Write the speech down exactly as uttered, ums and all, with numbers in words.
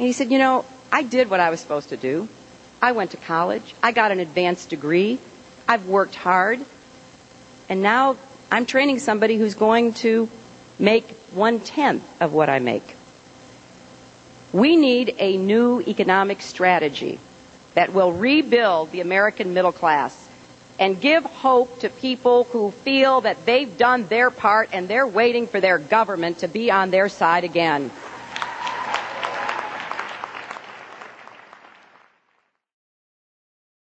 And he said, you know, I did what I was supposed to do. I went to college. I got an advanced degree. I've worked hard. And now I'm training somebody who's going to make one-tenth of what I make. We need a new economic strategy that will rebuild the American middle class and give hope to people who feel that they've done their part and they're waiting for their government to be on their side again.